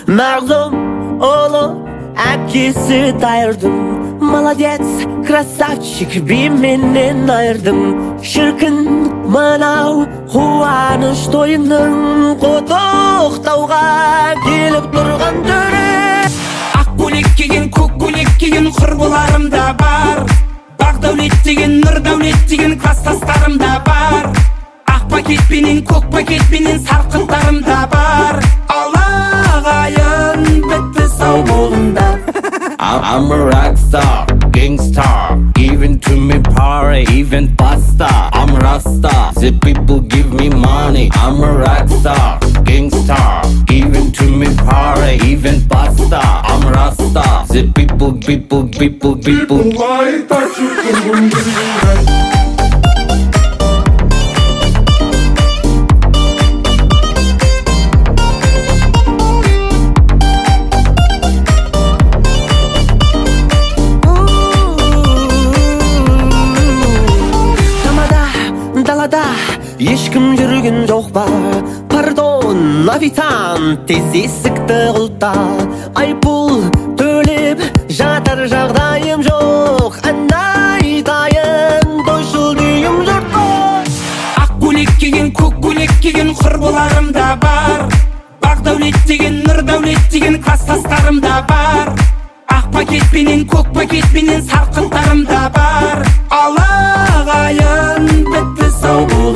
Mağlum oğlu әпкесі дайырдым. Молодец, красавчик, би менен айырдым. Шіркін мынау қуаныш тойының құттықтауға келіп тұрған түрі. Ақ көйлек киген, көк көйлек киген құрбыларым да бар. Бақ дәулет деген, нұр дәулет деген класстастарым да бар. Ақ пакетпенен, көк пакетпенен сарқыттарым да бар. Алағайын бітті сау болыңдар. I'm a rock star, gangstar, giving to me power, even pasta. I'm Rasta, the people give me money. I'm a rock star, gangstar, giving to me power, even pasta. I'm Rasta, the people. Why touch you? Ешкім жүрген жоқ ба? Пардон, официант, тез есікті құлта. Айыппұл төлеп жатар жағдайым жоқ. Ән айтайын, тойшыл дүйім жұртқа. Ақ көйлек киген, көк көйлек киген құрбыларым да бар. Бақ дәулет деген, нұр дәулет деген класстастарым да бар. Ақ пакетпенен, көк пакетпенен сарқыттарым да бар. Алағайын бітті сау бол.